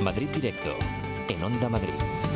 Madrid Directo, en Onda Madrid.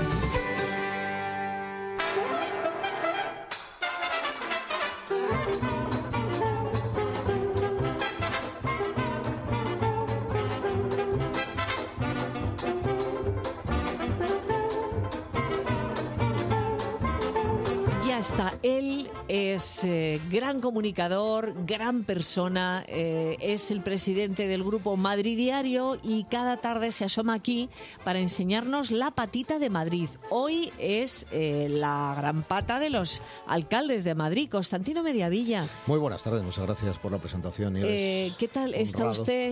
Ya está, él es gran comunicador, gran persona, es el presidente del grupo Madrid Diario y cada tarde se asoma aquí para enseñarnos la patita de Madrid. Hoy es la gran pata de los alcaldes de Madrid, Constantino Mediavilla. Muy buenas tardes, muchas gracias por la presentación. ¿Qué tal está usted?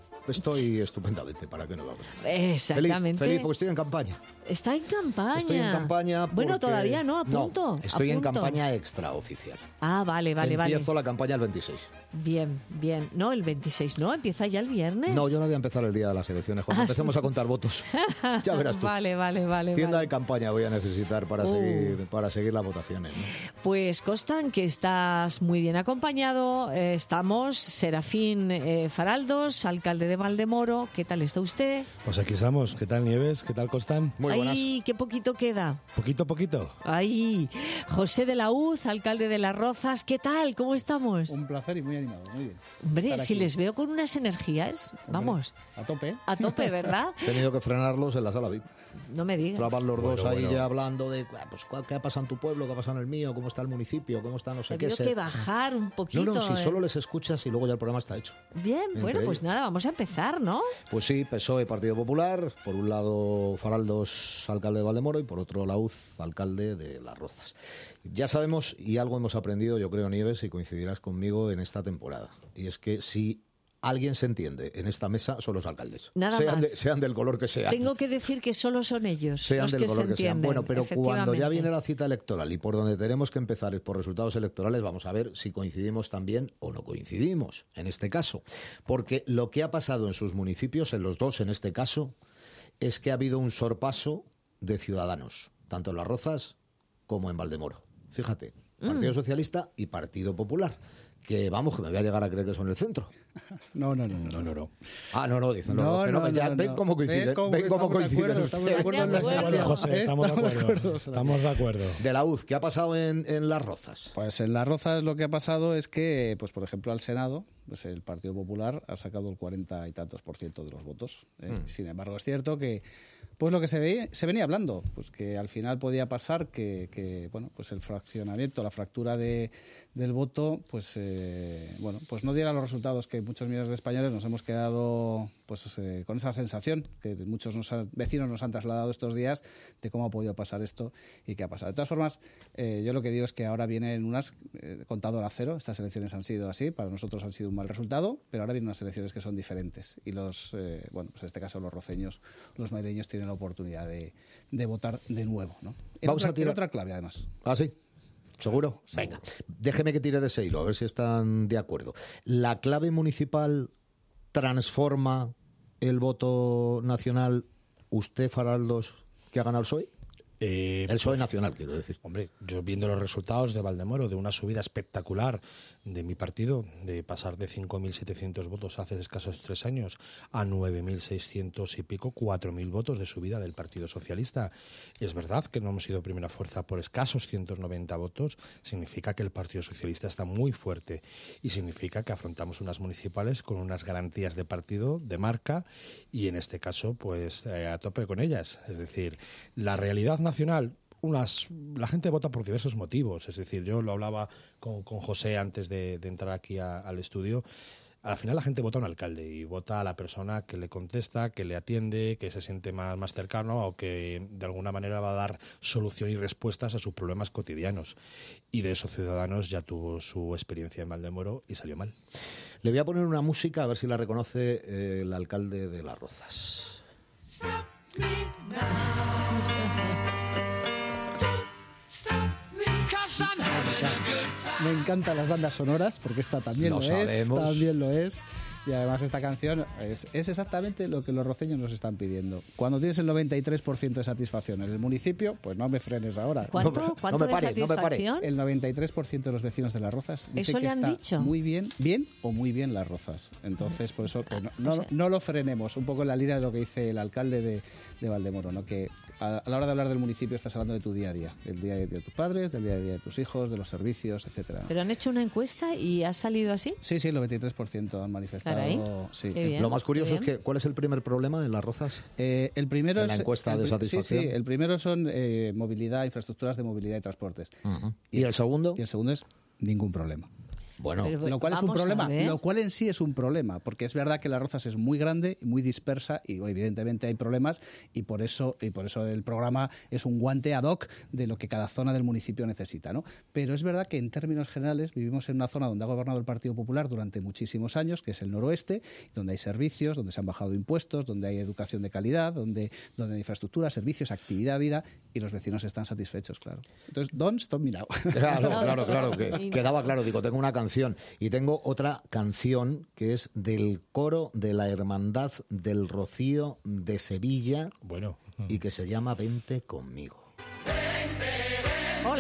Estoy estupendamente, ¿para qué no vamos? Exactamente. Feliz, porque estoy en campaña. Está en campaña. Estoy en campaña porque... Bueno, todavía no, a punto. No, estoy en campaña extraoficial. Ah, vale. Empiezo la campaña el 26. Bien. No, el 26 no, empieza ya el viernes. No, yo no voy a empezar el día de las elecciones. Cuando empecemos a contar votos, ya verás tú. Vale. Tienda de campaña voy a necesitar para seguir las votaciones, ¿no? Pues constan que estás muy bien acompañado. Estamos Serafín Faraldos, alcalde de Valdemoro. ¿Qué tal está usted? Pues aquí estamos. ¿Qué tal, Nieves? ¿Qué tal, Costán? Muy buenas. Ay, qué poquito queda. Poquito. Ay, José de la Uz, alcalde de Las Rozas. ¿Qué tal? ¿Cómo estamos? Un placer y muy animado, muy bien. Hombre, si les veo con unas energías, vamos. A tope. A tope, ¿verdad? He tenido que frenarlos en la sala VIP. No me digas. Estaban los dos ahí ya hablando de pues, qué ha pasado en tu pueblo, qué ha pasado en el mío, cómo está el municipio, cómo está no sé qué. Tengo que bajar un poquito. No, si solo les escuchas y luego ya el programa está hecho. Bien, bueno, pues nada, vamos a empezar, ¿no? Pues sí, PSOE, Partido Popular, por un lado Faraldos, alcalde de Valdemoro, y por otro la UZ, alcalde de Las Rozas. Ya sabemos, y algo hemos aprendido, yo creo, Nieves, y coincidirás conmigo en esta temporada, y es que si alguien se entiende en esta mesa son los alcaldes. Nada más. Sean del color que sean. Tengo que decir que solo son ellos sean los del que color se que sean. entienden. Bueno, pero cuando ya viene la cita electoral y por donde tenemos que empezar es por resultados electorales, vamos a ver si coincidimos también o no coincidimos en este caso. Porque lo que ha pasado en sus municipios, en los dos en este caso, es que ha habido un sorpaso de ciudadanos, tanto en Las Rozas como en Valdemoro. Fíjate, Partido Socialista y Partido Popular. Que vamos, que me voy a llegar a creer que son el centro. No. Ah, no, dicen los dos. Ven cómo coinciden. Ven cómo coinciden. Estamos de acuerdo en la José, estamos de acuerdo. De la UZ, ¿qué ha pasado en Las Rozas? Pues en Las Rozas lo que ha pasado es que, pues por ejemplo, al Senado, pues el Partido Popular ha sacado el 40 y tantos % de los votos. Sin embargo, es cierto que pues lo que se venía hablando, pues que al final podía pasar que bueno, pues el fraccionamiento, la fractura del voto, pues pues no diera los resultados que muchos millones de españoles nos hemos quedado pues con esa sensación que muchos vecinos nos han trasladado estos días de cómo ha podido pasar esto y qué ha pasado. De todas formas, yo lo que digo es que ahora vienen unas contador a cero. Estas elecciones han sido así, para nosotros han sido un mal resultado, pero ahora vienen unas elecciones que son diferentes y pues en este caso los roceños, los madrileños tienen la oportunidad de votar de nuevo, ¿no? Vamos a tirar otra clave, además. ¿Ah, sí? ¿Seguro? Venga, déjeme que tire de ese hilo, a ver si están de acuerdo. ¿La clave municipal transforma el voto nacional, usted, Faraldos, que ha ganado el PSOE? El PSOE nacional, quiero decir. Hombre, yo viendo los resultados de Valdemoro, de una subida espectacular de mi partido, de pasar de 5.700 votos hace escasos 3 años a 9.600 y pico, 4.000 votos de subida del Partido Socialista. Es verdad que no hemos sido primera fuerza por escasos 190 votos, significa que el Partido Socialista está muy fuerte y significa que afrontamos unas municipales con unas garantías de partido, de marca, y en este caso, pues a tope con ellas. Es decir, la realidad nacional, la gente vota por diversos motivos. Es decir, yo lo hablaba con José antes de entrar aquí al estudio. Al final la gente vota a un alcalde y vota a la persona que le contesta, que le atiende, que se siente más cercano o que de alguna manera va a dar solución y respuestas a sus problemas cotidianos. Y de esos Ciudadanos ya tuvo su experiencia en Valdemoro y salió mal. Le voy a poner una música a ver si la reconoce el alcalde de Las Rozas. Me encantan las bandas sonoras, porque esta también lo es. Y además esta canción es exactamente lo que los roceños nos están pidiendo. Cuando tienes el 93% de satisfacción en el municipio, pues no me frenes ahora. ¿Cuánto de satisfacción? El 93% de los vecinos de Las Rozas dice ¿Eso que le han está dicho? muy bien o muy bien Las Rozas. Entonces, por eso pues no lo frenemos. Un poco en la línea de lo que dice el alcalde de Valdemoro, ¿no? Que a la hora de hablar del municipio estás hablando de tu día a día, del día a día de tus padres, del día a día de tus hijos, de los servicios, etcétera. ¿Pero han hecho una encuesta y ha salido así? Sí, el 93% han manifestado. Caray. Sí. Qué bien. Lo más curioso Qué es bien. que, ¿cuál es el primer problema en Las Rozas? El primero En la encuesta de satisfacción. Sí, el primero son movilidad, infraestructuras de movilidad y transportes. Uh-huh. ¿Y el segundo? Y el segundo es ningún problema. Bueno, Pero, Lo cual es un vamos a problema, ver. lo cual en sí es un problema, porque es verdad que Las Rozas es muy grande, muy dispersa y evidentemente hay problemas y por eso el programa es un guante ad hoc de lo que cada zona del municipio necesita, ¿no? Pero es verdad que en términos generales vivimos en una zona donde ha gobernado el Partido Popular durante muchísimos años, que es el noroeste, donde hay servicios, donde se han bajado impuestos, donde hay educación de calidad, donde hay infraestructura, servicios, actividad, vida y los vecinos están satisfechos, claro. Entonces, don't stop me now. Claro, que quedaba claro. Digo, tengo una canción y tengo otra canción que es del coro de la Hermandad del Rocío de Sevilla Bueno. y que se llama Vente conmigo. Ole.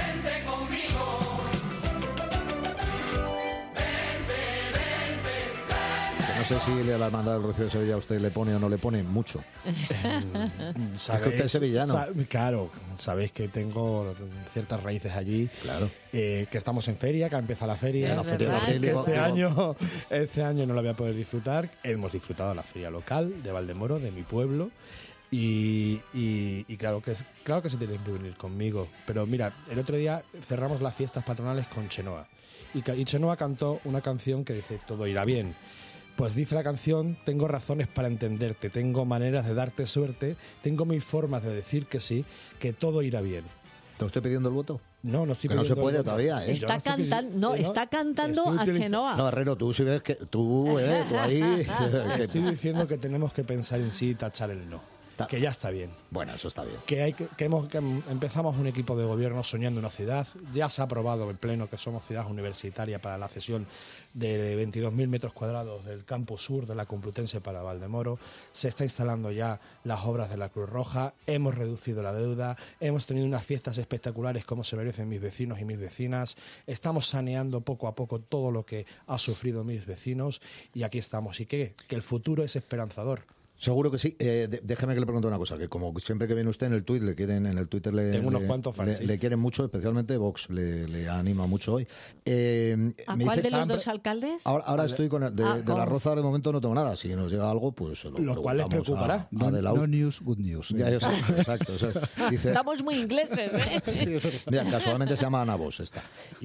No sé si la Hermandad del Rocío de Sevilla a usted le pone o no le pone mucho. ¿Sabéis? Es que usted es sevillano. Claro, sabéis que tengo ciertas raíces allí. Claro. Que estamos en feria, que ha empezado la feria. Es La feria de verdad. abril, Que digo, este año no la voy a poder disfrutar. Hemos disfrutado la feria local de Valdemoro, de mi pueblo. Y claro que se tienen que venir conmigo. Pero mira, el otro día cerramos las fiestas patronales con Chenoa. Y Chenoa cantó una canción que dice: todo irá bien. Pues dice la canción: tengo razones para entenderte, tengo maneras de darte suerte, tengo mil formas de decir que sí, que todo irá bien. ¿Te estoy pidiendo el voto? No estoy Que no se pidiendo puede el voto. todavía, ¿eh? Está cantando a Chenoa. No, Herrero, tú si ves que tú ahí... Estoy diciendo que tenemos que pensar en sí y tachar el no. Que ya está bien. Bueno, eso está bien. Que empezamos un equipo de gobierno soñando una ciudad. Ya se ha aprobado en pleno que somos ciudad universitaria para la cesión de 22.000 metros cuadrados del campus sur de la Complutense para Valdemoro. Se está instalando ya las obras de la Cruz Roja. Hemos reducido la deuda. Hemos tenido unas fiestas espectaculares como se merecen mis vecinos y mis vecinas. Estamos saneando poco a poco todo lo que ha sufrido mis vecinos. Y aquí estamos. ¿Y qué? Que el futuro es esperanzador. Seguro que sí. Déjeme que le pregunte una cosa, que como siempre que viene usted en el Twitter Tengo unos cuantos fans, sí. le quieren mucho, especialmente Vox le anima mucho hoy. ¿A me cuál dice- de los dos alcaldes? Ahora estoy con el de la Roza, de momento no tengo nada. Si nos llega algo, pues se Lo cual les preguntamos preocupará. a De la No U. news, good news. Ya, yo sé, exacto. Dice, Estamos muy ingleses, ¿eh? mira, casualmente se llama Ana Vos esta.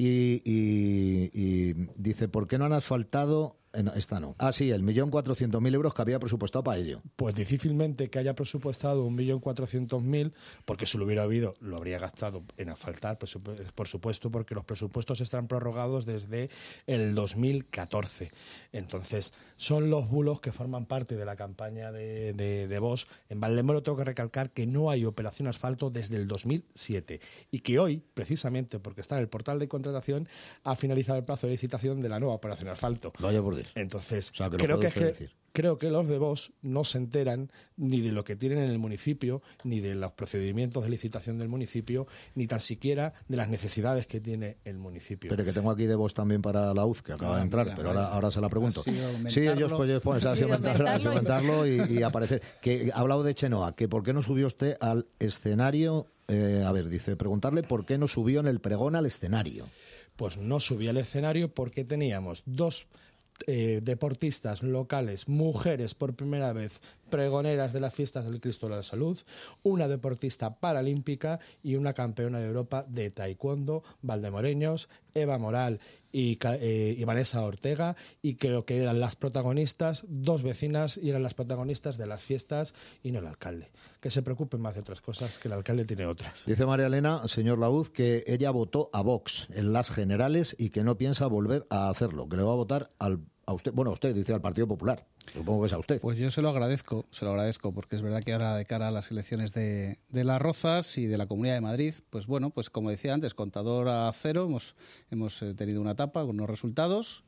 Y dice, ¿por qué no han asfaltado? No, esta no. Ah, sí, 1.400.000 euros que había presupuestado para ello. Pues difícilmente que haya presupuestado 1.400.000, porque si lo hubiera habido, lo habría gastado en asfaltar, por supuesto, porque los presupuestos están prorrogados desde el 2014. Entonces, son los bulos que forman parte de la campaña de Vox. En Valdemoro tengo que recalcar que no hay operación asfalto desde el 2007 y que hoy, precisamente porque está en el portal de contratación, ha finalizado el plazo de licitación de la nueva operación asfalto. Vaya por Dios. Entonces, O sea, que lo creo puede que usted decir. creo que los de Vox no se enteran ni de lo que tienen en el municipio, ni de los procedimientos de licitación del municipio, ni tan siquiera de las necesidades que tiene el municipio. Pero que tengo aquí de Vox también para la UZ, que acaba de entrar, mira, pero vale. ahora se la pregunto. Ha sido Sí, ellos aumentarlo. pues Ha sido aumentarlo y aparecer. Que ha hablado de Chenoa, que por qué no subió usted al escenario. A ver, dice, preguntarle por qué no subió en el pregón al escenario. Pues no subí al escenario porque teníamos dos deportistas locales, mujeres por primera vez, pregoneras de las fiestas del Cristo de la Salud, una deportista paralímpica y una campeona de Europa de taekwondo, valdemoreños, Eva Moral y Vanessa Ortega, y creo que eran las protagonistas, dos vecinas, y eran las protagonistas de las fiestas y no el alcalde. Que se preocupen más de otras cosas, que el alcalde tiene otras. Dice María Elena, señor Laúz, que ella votó a Vox en las generales y que no piensa volver a hacerlo, que le va a votar a usted, bueno, a usted, dice al Partido Popular. Supongo que es a usted. Pues yo se lo agradezco, porque es verdad que ahora de cara a las elecciones de Las Rozas y de la Comunidad de Madrid, pues bueno, pues como decía antes, contador a cero, hemos tenido una etapa con unos resultados,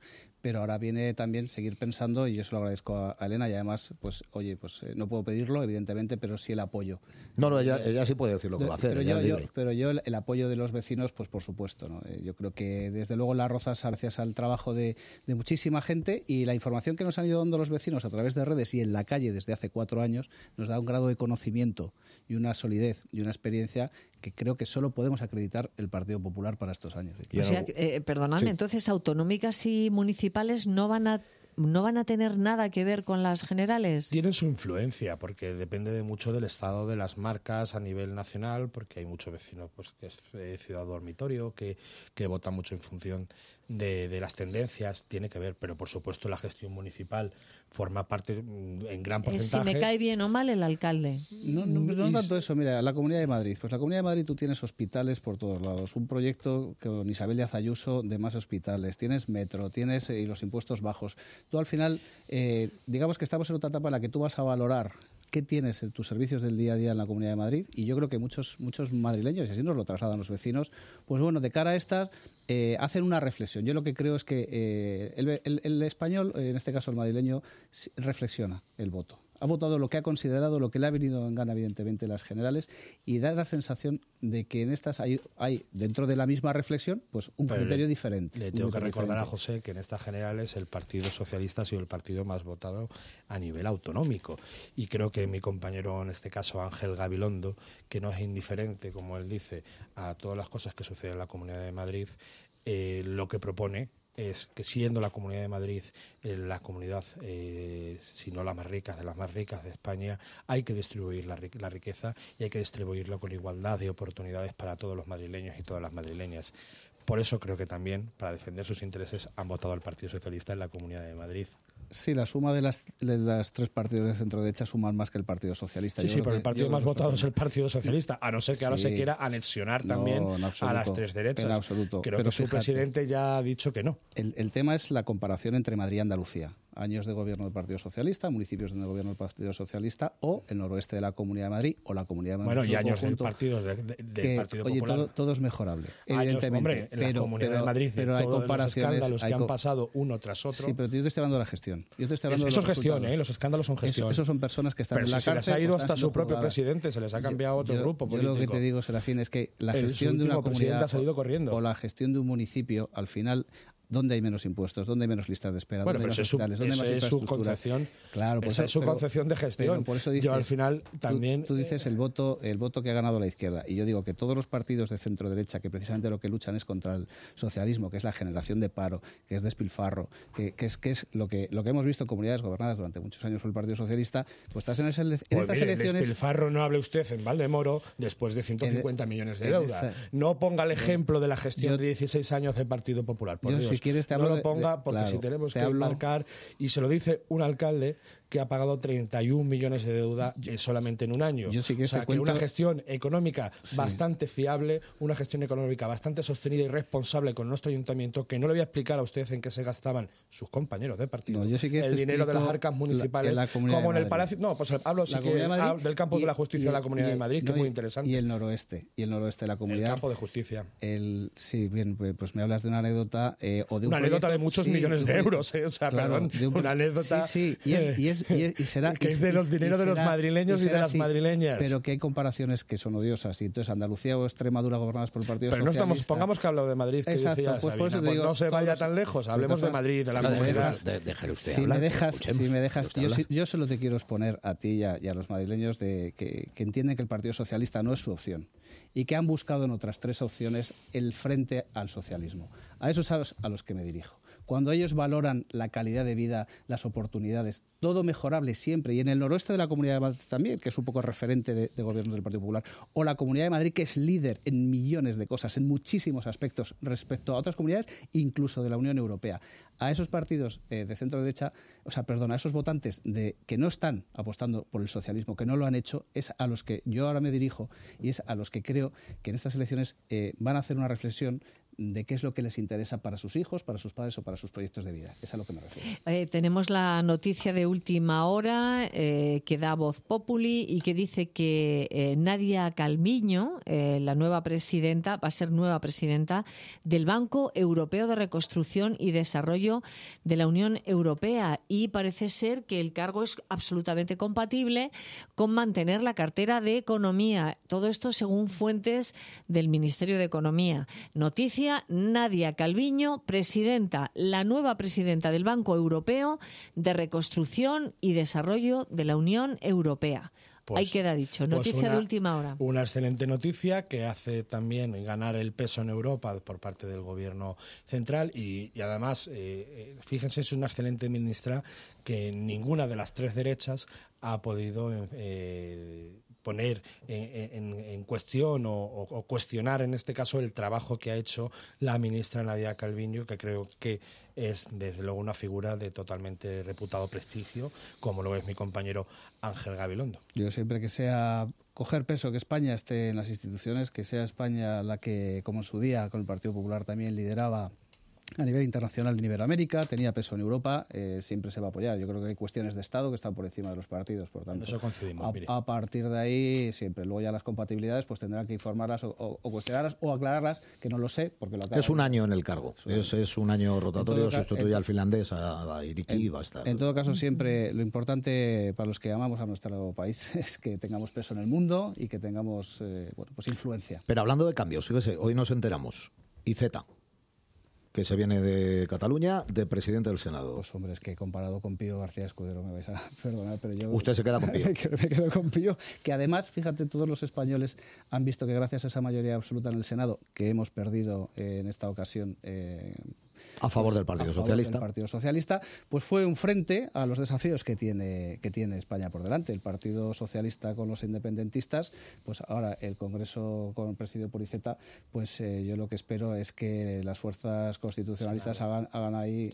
pero ahora viene también seguir pensando, y yo se lo agradezco a Elena, y además, pues oye, pues no puedo pedirlo, evidentemente, pero sí el apoyo. No, ella sí puede decir lo que va a hacer. Pero yo el apoyo de los vecinos, pues por supuesto, ¿no? Yo creo que desde luego Las Rozas, gracias al trabajo de muchísima gente y la información que nos han ido dando los vecinos a través de redes y en la calle desde hace 4 años, nos da un grado de conocimiento y una solidez y una experiencia que creo que solo podemos acreditar el Partido Popular para estos años. O sea, perdonadme, sí. Entonces autonómicas y municipales no van a tener nada que ver con las generales. Tienen su influencia, porque depende mucho del estado de las marcas a nivel nacional, porque hay muchos vecinos pues, que es ciudad dormitorio, que votan mucho en función de las tendencias, tiene que ver, pero por supuesto la gestión municipal forma parte en gran porcentaje. Si me cae bien o mal el alcalde. No tanto eso, mira, la Comunidad de Madrid. Pues la Comunidad de Madrid tú tienes hospitales por todos lados, un proyecto con Isabel Díaz Ayuso de más hospitales, tienes metro, tienes y los impuestos bajos. Tú al final, digamos que estamos en otra etapa en la que tú vas a valorar qué tienes en tus servicios del día a día en la Comunidad de Madrid, y yo creo que muchos madrileños, y así nos lo trasladan los vecinos, pues bueno, de cara a estas hacen una reflexión. Yo lo que creo es que el español, en este caso el madrileño, reflexiona el voto. Ha votado lo que ha considerado, lo que le ha venido en gana, evidentemente, las generales, y da la sensación de que en estas hay dentro de la misma reflexión, pues un criterio diferente. Le tengo que recordar a José que en estas generales el Partido Socialista ha sido el partido más votado a nivel autonómico. Y creo que mi compañero, en este caso Ángel Gabilondo, que no es indiferente, como él dice, a todas las cosas que suceden en la Comunidad de Madrid, lo que propone es que, siendo la Comunidad de Madrid la comunidad, si no la más rica, de las más ricas de España, hay que distribuir la riqueza y hay que distribuirlo con igualdad de oportunidades para todos los madrileños y todas las madrileñas. Por eso creo que también, para defender sus intereses, han votado al Partido Socialista en la Comunidad de Madrid. Sí, la suma de las 3 partidos de centro-derecha suman más que el Partido Socialista. Sí, pero el partido más votado es el Partido Socialista, a no ser que ahora se quiera anexionar también a las 3 derechas. En absoluto. Creo que su presidente ya ha dicho que no. El tema es la comparación entre Madrid y Andalucía. Años de gobierno del Partido Socialista, municipios donde gobierno del Partido Socialista, o el noroeste de la Comunidad de Madrid, o la Comunidad de Madrid. Bueno, y años del Partido Popular. Oye, todo es mejorable, años, evidentemente. Hombre, en la Comunidad de Madrid, pero hay todos los escándalos que han pasado uno tras otro. Sí, pero yo te estoy hablando de la gestión. Eso es gestión, los escándalos son gestión. Esos son personas que están en la cárcel. Pero se les ha ido hasta su propio presidente, se les ha cambiado otro grupo político. Yo lo que te digo, Serafín, es que la gestión de una comunidad ha salido corriendo. O la gestión de un municipio, al final, ¿dónde hay menos impuestos? ¿Dónde hay menos listas de espera? Bueno, ¿Dónde hay más hospitales? ¿Dónde hay más infraestructura? Claro, esa es su concepción de gestión. Por eso dices, yo al final también... Tú dices el voto que ha ganado la izquierda. Y yo digo que todos los partidos de centro-derecha, que precisamente lo que luchan es contra el socialismo, que es la generación de paro, que es despilfarro, que es lo que hemos visto en comunidades gobernadas durante muchos años por el Partido Socialista, pues estás en estas elecciones... Despilfarro no hable usted en Valdemoro después de 150 millones de deuda. No ponga el ejemplo de la gestión de 16 años del Partido Popular, por Dios. Si quieres te hablo no lo ponga, porque si tenemos que marcar, y se lo dice un alcalde que ha pagado 31 millones de deuda solamente en un año. O sea, que una gestión económica bastante fiable, una gestión económica bastante sostenida y responsable con nuestro ayuntamiento, que no le voy a explicar a usted en qué se gastaban sus compañeros de partido el dinero de las arcas municipales, como en el Palacio... No, pues hablo del campo de la justicia de la Comunidad de Madrid, que es muy interesante. Y el noroeste de la comunidad. El campo de justicia. Sí, bien, pues me hablas de una anécdota o de un una anécdota de muchos millones de euros, o sea, claro, perdón, una anécdota... Sí, y será... que es de los dineros de los madrileños y de las madrileñas. Pero que hay comparaciones que son odiosas, y entonces Andalucía o Extremadura gobernadas por el Partido Socialista... Pero no pongamos que hablo de Madrid, que decía Sabina, no se vaya tan lejos, hablemos de Madrid, de la comunidad. Déjale usted si hablar. me dejas, yo solo te quiero exponer a ti y a los madrileños que entienden que el Partido Socialista no es su opción y que han buscado en otras 3 opciones el frente al socialismo. A esos a los que me dirijo. Cuando ellos valoran la calidad de vida, las oportunidades, todo mejorable siempre, y en el noroeste de la Comunidad de Madrid también, que es un poco referente de gobiernos del Partido Popular, o la Comunidad de Madrid, que es líder en millones de cosas, en muchísimos aspectos respecto a otras comunidades, incluso de la Unión Europea. A esos partidos de centro-derecha, a esos votantes que no están apostando por el socialismo, que no lo han hecho, es a los que yo ahora me dirijo, y es a los que creo que en estas elecciones van a hacer una reflexión de qué es lo que les interesa para sus hijos, para sus padres o para sus proyectos de vida. Es a lo que me refiero. Tenemos la noticia de última hora que da Voz Populi y que dice que Nadia Calviño, la nueva presidenta, va a ser nueva presidenta del Banco Europeo de Reconstrucción y Desarrollo de la Unión Europea, y parece ser que el cargo es absolutamente compatible con mantener la cartera de Economía. Todo esto según fuentes del Ministerio de Economía. Noticia: Nadia Calviño, presidenta, la nueva presidenta del Banco Europeo de Reconstrucción y Desarrollo de la Unión Europea. Pues, ahí queda dicho. Noticia de última hora. Una excelente noticia que hace también ganar el peso en Europa por parte del gobierno central y además, fíjense, es una excelente ministra que ninguna de las tres derechas ha podido poner en cuestión o cuestionar en este caso el trabajo que ha hecho la ministra Nadia Calviño, que creo que es desde luego una figura de totalmente reputado prestigio, como lo es mi compañero Ángel Gabilondo. Yo siempre que sea coger peso, que España esté en las instituciones, que sea España la que, como en su día con el Partido Popular también lideraba a nivel internacional en Iberoamérica, tenía peso en Europa, siempre se va a apoyar. Yo creo que hay cuestiones de Estado que están por encima de los partidos, por tanto, eso coincidimos, a partir de ahí siempre. Luego ya las compatibilidades pues tendrán que informarlas o cuestionarlas o aclararlas, que no lo sé, porque lo acabo. Es un año en el cargo, es un año rotatorio, sustituye al finlandés, a Iriki, y va a estar. En todo caso, siempre lo importante para los que amamos a nuestro país es que tengamos peso en el mundo y que tengamos pues influencia. Pero hablando de cambios, fíjese, hoy nos enteramos, IZ, que se viene de Cataluña, de presidente del Senado. Pues hombre, es que comparado con Pío García Escudero, me vais a perdonar, pero yo... Usted se queda con Pío. Me quedo con Pío, que además, fíjate, todos los españoles han visto que gracias a esa mayoría absoluta en el Senado, que hemos perdido en esta ocasión... a favor del Partido Socialista. Del Partido Socialista, pues fue un frente a los desafíos que tiene España por delante. El Partido Socialista con los independentistas, pues ahora el Congreso presidido por IZ, pues yo lo que espero es que las fuerzas constitucionalistas hagan ahí,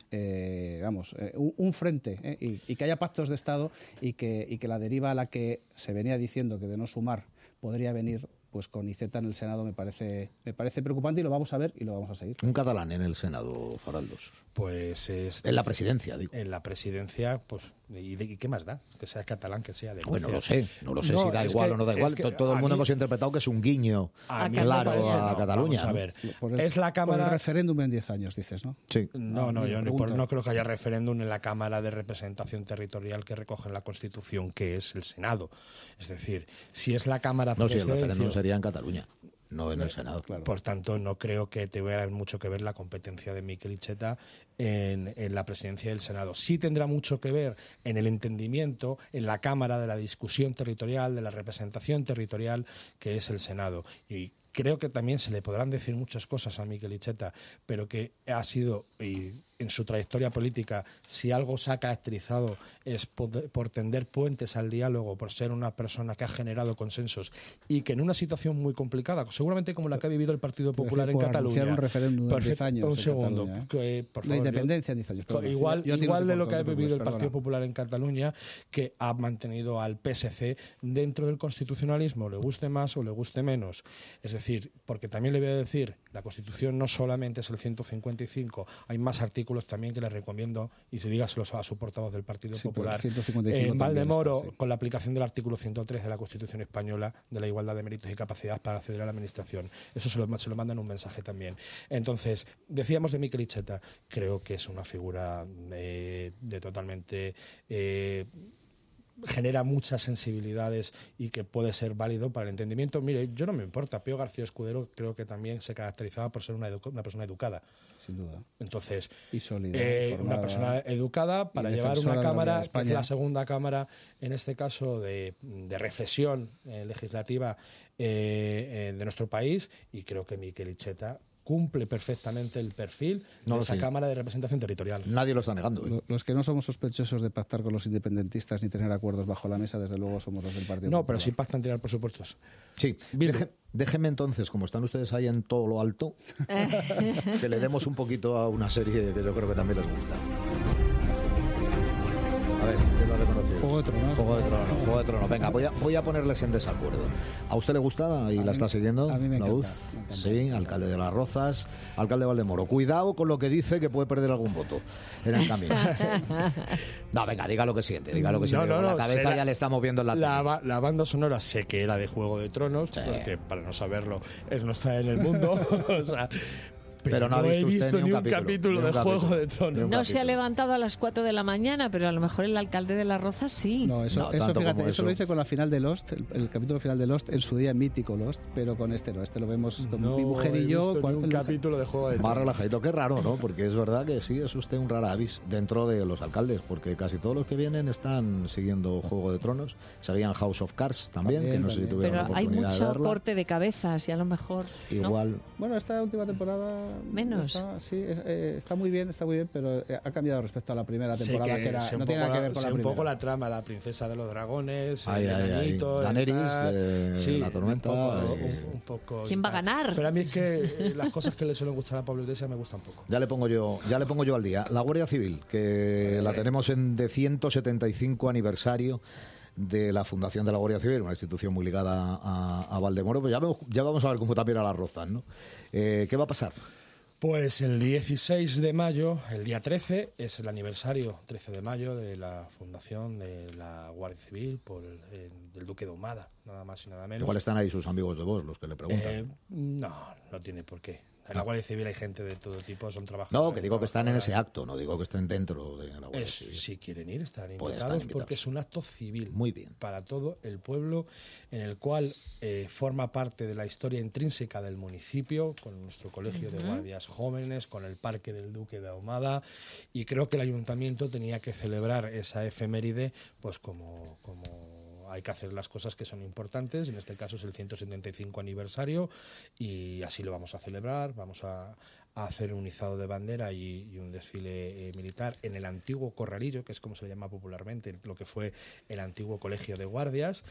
un frente y que haya pactos de Estado y que la deriva a la que se venía diciendo que de no sumar podría venir, pues con IZ en el Senado me parece preocupante y lo vamos a ver y lo vamos a seguir. Un catalán en el Senado, Faraldos. Pues es... En la presidencia, digo. En la presidencia, pues... ¿Y qué más da? Que sea catalán, que sea de Murcia. Bueno, no lo sé si da igual o no da igual. Todo el mundo hemos interpretado que es un guiño a Cataluña. Vamos a ver. Es la Cámara... Por el referéndum en 10 años, dices, ¿no? Sí. No, yo no creo que haya referéndum en la Cámara de Representación Territorial que recoge en la Constitución, que es el Senado. Es decir, si es la Cámara... No, si el referéndum sería en Cataluña, no en el Senado. Claro. Por tanto, no creo que tenga mucho que ver la competencia de Miquel Iceta en la presidencia del Senado. Sí tendrá mucho que ver en el entendimiento, en la Cámara de la discusión territorial, de la representación territorial, que es el Senado. Y creo que también se le podrán decir muchas cosas a Miquel Iceta, pero que ha sido... en su trayectoria política, si algo se ha caracterizado es por tender puentes al diálogo, por ser una persona que ha generado consensos y que en una situación muy complicada, seguramente como la que ha vivido el Partido Popular en Cataluña. Un referéndum de 10 años. Un segundo. Por favor, la independencia en 10 años. Igual de lo que ha vivido el Partido Popular en Cataluña, que ha mantenido al PSC dentro del constitucionalismo, le guste más o le guste menos. Es decir, porque también le voy a decir, la Constitución no solamente es el 155, hay más artículos también que les recomiendo y si dígaselos a su portavoz del Partido Popular en Valdemoro, con la aplicación del artículo 103 de la Constitución española de la igualdad de méritos y capacidad para acceder a la administración. Eso se lo mandan un mensaje también. Entonces, decíamos de Miquel Iceta, creo que es una figura de totalmente... genera muchas sensibilidades y que puede ser válido para el entendimiento. Mire, yo no me importa. Pío García Escudero creo que también se caracterizaba por ser una persona educada. Sin duda. Entonces, y sólida, una persona educada para llevar una Cámara, que es la segunda Cámara, en este caso, de reflexión legislativa de nuestro país, y creo que Miquel Iceta cumple perfectamente el perfil de esa Cámara de Representación Territorial. Nadie lo está negando. Los que no somos sospechosos de pactar con los independentistas ni tener acuerdos bajo la mesa, desde luego somos los del Partido Popular. No, pero sí pactan tirar presupuestos. Sí. Déjenme entonces, como están ustedes ahí en todo lo alto, que le demos un poquito a una serie que yo creo que también les gusta. A ver, ¿quién lo reconoce? Civil. Juego de Tronos. Juego de Tronos. Venga, voy a ponerles en desacuerdo. ¿A usted le gusta y la está siguiendo? A mí me la encanta, UZ? me encanta. Sí, alcalde de Las Rozas, alcalde de Valdemoro. Cuidado con lo que dice, que puede perder algún voto en el camino. No, venga, diga lo que siente, diga lo que siente. Con la cabeza ya le estamos viendo en la banda sonora sé que era de Juego de Tronos, sí, porque para no saberlo, él no está en el mundo. O sea, pero no ha he visto usted ni un capítulo de Juego de Tronos. No se ha levantado a las 4 de la mañana, pero a lo mejor el alcalde de Las Rozas sí. No, eso fíjate, eso lo hice con la final de Lost, el capítulo final de Lost, en su día mítico Lost, pero con este no. Este lo vemos con mi mujer y yo. Un capítulo de Juego de Tronos. Más relajadito. Qué raro, ¿no? Porque es verdad que sí, es usted un rara avis dentro de los alcaldes, porque casi todos los que vienen están siguiendo Juego de Tronos. Sabían House of Cards también, que no sé si tuvieron la pero hay oportunidad de mucho verla. corte de cabezas y a lo mejor Igual. Bueno, esta última temporada menos. Está muy bien, pero ha cambiado respecto a la primera temporada, que era, no tiene nada que ver con la primera. Un poco la trama, la princesa de los dragones, el enanito, Daenerys de la tormenta. Un poco. ¿Quién va a ganar? Pero a mí es que las cosas que le suelen gustar a Pablo Iglesias me gustan poco. Ya le pongo yo al día. La Guardia Civil, que la tenemos de 175 aniversario de la fundación de la Guardia Civil, una institución muy ligada a Valdemoro. Pues ya vamos a ver cómo también a Las Rozas, ¿no? ¿Qué va a pasar? Pues el 16 de mayo, el día 13, es el aniversario, 13 de mayo, de la fundación de la Guardia Civil del Duque de Ahumada, nada más y nada menos. Igual están ahí sus amigos de Vox los que le preguntan. No tiene por qué. En la Guardia Civil hay gente de todo tipo, son trabajadores. No, que digo que están en ese acto, no digo que estén dentro de la Guardia Civil. Si quieren ir, están invitados porque es un acto civil. Muy bien. Para todo el pueblo, en el cual forma parte de la historia intrínseca del municipio, con nuestro colegio de guardias jóvenes, con el Parque del Duque de Ahumada, y creo que el ayuntamiento tenía que celebrar esa efeméride pues como hay que hacer las cosas que son importantes. En este caso es el 175 aniversario y así lo vamos a celebrar. Vamos a hacer un izado de bandera y un desfile militar en el antiguo Corralillo, que es como se le llama popularmente, lo que fue el antiguo colegio de guardias.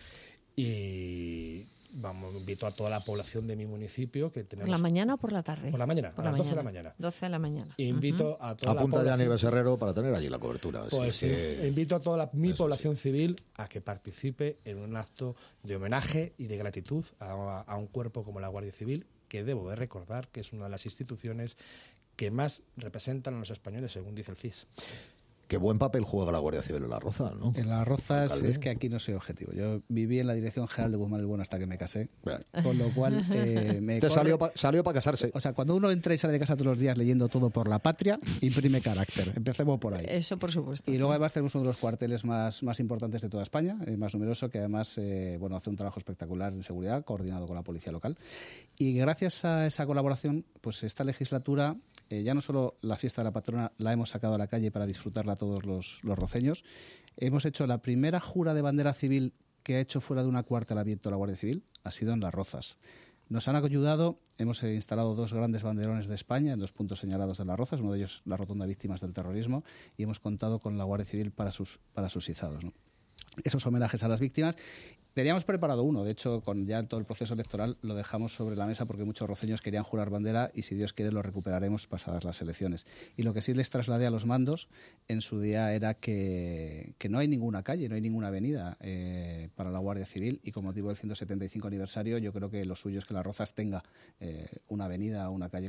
Y invito a toda la población de mi municipio que tenemos... ¿Por la mañana o por la tarde? Por la mañana, a las 12 de la mañana. 12 de la mañana. Invito a toda Apunta la ya a población... Nieves Herrero para tener allí la cobertura. Pues sí, invito a toda mi población civil a que participe en un acto de homenaje y de gratitud a un cuerpo como la Guardia Civil, que debo de recordar que es una de las instituciones que más representan a los españoles, según dice el CIS. Qué buen papel juega la Guardia Civil en Las Rozas, ¿no? En Las Rozas es que aquí no soy objetivo. Yo viví en la Dirección General de Guzmán el Bueno hasta que me casé, con lo cual salió para casarse. O sea, cuando uno entra y sale de casa todos los días leyendo Todo por la Patria, imprime carácter. Empecemos por ahí. Eso por supuesto. Y luego además tenemos uno de los cuarteles más importantes de toda España, más numeroso, que además hace un trabajo espectacular en seguridad, coordinado con la policía local. Y gracias a esa colaboración, pues esta legislatura, ya no solo la fiesta de la patrona la hemos sacado a la calle para disfrutarla todos los roceños, hemos hecho la primera jura de bandera civil que ha hecho fuera de una cuartelamiento la Guardia Civil, ha sido en Las Rozas. Nos han ayudado, hemos instalado 2 grandes banderones de España en 2 puntos señalados de Las Rozas, uno de ellos la Rotonda Víctimas del Terrorismo, y hemos contado con la Guardia Civil para sus izados, ¿no? Esos homenajes a las víctimas. Teníamos preparado uno, de hecho, con ya todo el proceso electoral lo dejamos sobre la mesa porque muchos roceños querían jurar bandera y si Dios quiere lo recuperaremos pasadas las elecciones. Y lo que sí les trasladé a los mandos en su día era que no hay ninguna calle, no hay ninguna avenida para la Guardia Civil y con motivo del 175 aniversario yo creo que lo suyo es que Las Rozas tenga una avenida o una calle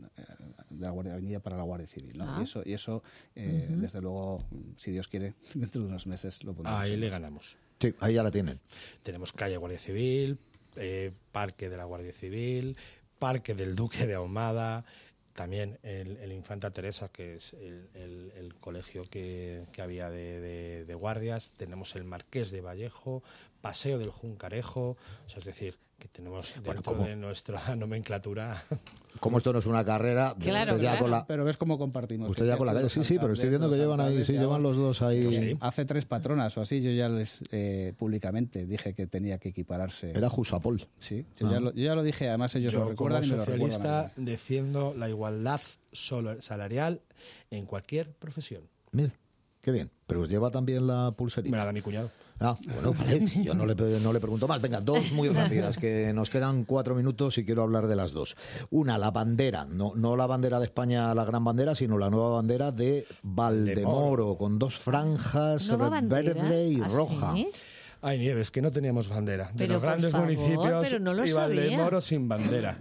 de la Guardia Avenida para la Guardia Civil, ¿no? Y eso desde luego, si Dios quiere, dentro de unos meses lo pondremos. Ahí le ganamos. Sí, ahí ya la tienen. Tenemos calle Guardia Civil, parque de la Guardia Civil, parque del Duque de Ahumada, también el Infanta Teresa, que es el colegio que había de guardias. Tenemos el Marqués de Vallejo, Paseo del Juncarejo, o sea, es decir, que tenemos dentro de nuestra nomenclatura... Como esto no es una carrera, claro, pero ves cómo compartimos. Usted ya con la calle, sí, pero estoy viendo que llevan ahí, llevan los dos ahí. Sí. Hace 3 patronas o así, yo ya les públicamente dije que tenía que equipararse. Era Jusapol. Sí, yo ya lo dije, además ellos lo recuerdan y me lo recuerdan. Yo como socialista defiendo la igualdad salarial en cualquier profesión. Mira, qué bien. Pero lleva también la pulserita. Me la da mi cuñado. Bueno, vale, yo no le pregunto más. Venga, dos muy rápidas, que nos quedan 4 minutos y quiero hablar de las dos. Una, la bandera, no la bandera de España, la gran bandera, sino la nueva bandera de Valdemoro, con 2 franjas, verde y roja. Ay, Nieves, que no teníamos bandera. De Pero los grandes municipios pero no lo y sabía. Valdemoro sin bandera.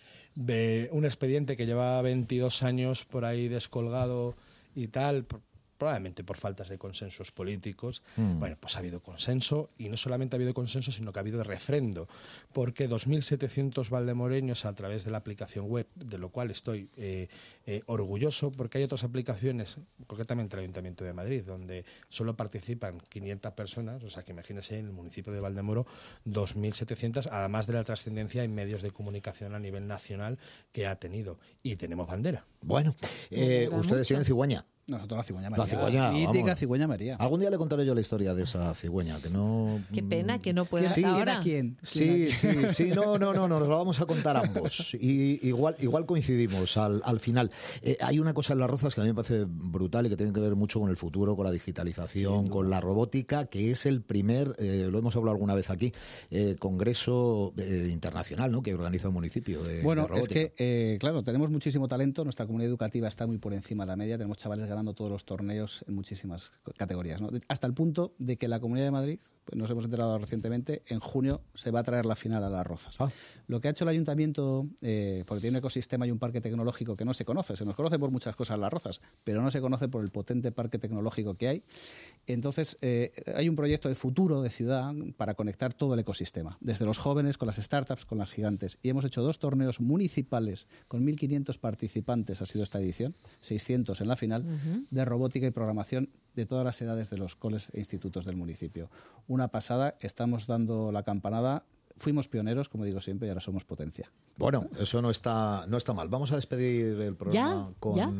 De un expediente que lleva 22 años por ahí descolgado y tal, probablemente por faltas de consensos políticos. Bueno, pues ha habido consenso, y no solamente ha habido consenso, sino que ha habido refrendo, porque 2.700 valdemoreños a través de la aplicación web, de lo cual estoy orgulloso, porque hay otras aplicaciones, concretamente el Ayuntamiento de Madrid, donde solo participan 500 personas, o sea que imagínense en el municipio de Valdemoro 2.700, además de la trascendencia en medios de comunicación a nivel nacional que ha tenido. Y tenemos bandera. Bueno, ustedes tienen cigüeña. Nosotros la cigüeña María. La cigüeña, mítica vamos. Cigüeña María. Algún día le contaré yo la historia de esa cigüeña, que no... Qué pena que no puedas Sí, ahora. ¿Quién? Sí, no, nos lo vamos a contar ambos. Y igual coincidimos al final. Hay una cosa en Las Rozas que a mí me parece brutal y que tiene que ver mucho con el futuro, con la digitalización, con la robótica, que es el primer, lo hemos hablado alguna vez aquí, congreso internacional, ¿no?, que organiza el municipio de robótica. Es que, claro, tenemos muchísimo talento, nuestra comunidad educativa está muy por encima de la media, tenemos chavales ganando todos los torneos en muchísimas categorías, ¿no? Hasta el punto de que la Comunidad de Madrid, pues nos hemos enterado recientemente, en junio se va a traer la final a Las Rozas. Lo que ha hecho el Ayuntamiento, porque tiene un ecosistema y un parque tecnológico que no se conoce, se nos conoce por muchas cosas Las Rozas, pero no se conoce por el potente parque tecnológico que hay. Entonces, hay un proyecto de futuro de ciudad para conectar todo el ecosistema, desde los jóvenes, con las startups, con las gigantes. Y hemos hecho 2 torneos municipales con 1.500 participantes, ha sido esta edición, 600 en la final, de robótica y programación de todas las edades de los coles e institutos del municipio. Una pasada, estamos dando la campanada. Fuimos pioneros, como digo siempre, y ahora somos potencia. Bueno, eso no está mal. Vamos a despedir el programa con ¿Ya?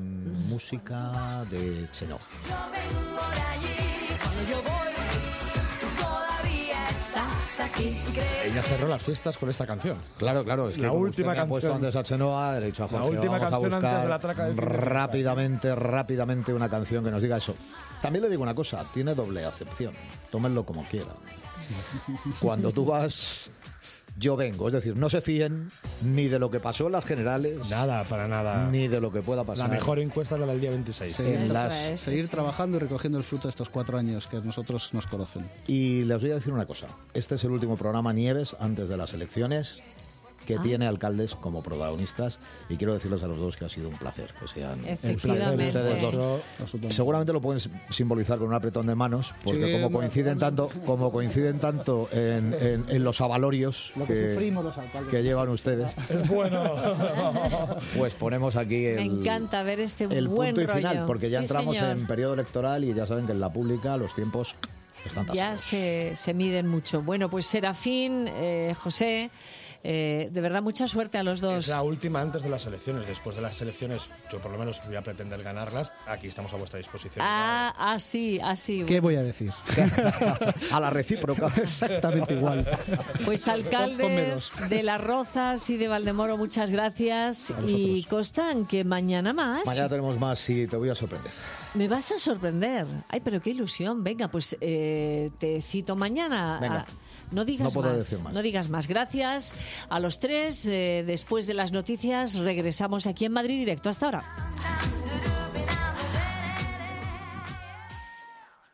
música de Chenoa. Yo vengo de allí, cuando yo voy, tú todavía estás aquí. Ella cerró las fiestas con esta canción. Claro, es que La como última usted me ha puesto canción. antes a Chenoa, le he dicho a Jorge, La última vamos a canción buscar antes de la traca del fin de semana. rápidamente una canción que nos diga eso. También le digo una cosa, tiene doble acepción. Tómenlo como quieran. Cuando tú vas... Yo vengo, es decir, no se fíen ni de lo que pasó en las generales, Nada, para nada. ni de lo que pueda pasar. La mejor encuesta es la del día 26. Sí. en Eso las... es. Seguir trabajando y recogiendo el fruto de estos 4 años que nosotros nos conocen. Y les voy a decir una cosa. Este es el último programa Nieves antes de las elecciones que tiene alcaldes como protagonistas, y quiero decirles a los dos que ha sido un placer que sean Efectivamente. ustedes dos. Seguramente lo pueden simbolizar con un apretón de manos, porque Sí, como coinciden tanto en los avalorios Lo que sufrimos los alcaldes. que llevan ustedes, Bueno. pues ponemos aquí Me encanta ver este el buen punto y rollo. final, porque ya Sí, entramos señor. en periodo electoral y ya saben que en la pública los tiempos están Ya tasados. se miden mucho. Bueno, pues Serafín, José, de verdad mucha suerte a los Es dos. la última antes de las elecciones. Después de las elecciones, yo por lo menos voy a pretender ganarlas. Aquí estamos a vuestra disposición. Así. ¿Qué voy a decir? A la recíproca. Exactamente igual. Pues Ponme alcaldes dos. de Las Rozas y de Valdemoro, muchas gracias. Y constan que mañana más. Mañana tenemos más y te voy a sorprender. Me vas a sorprender. Ay, pero qué ilusión. Venga, pues te cito mañana. Venga. No digas No puedo más. decir más. No digas más. Gracias a los tres. Después de las noticias regresamos aquí en Madrid Directo. Hasta ahora.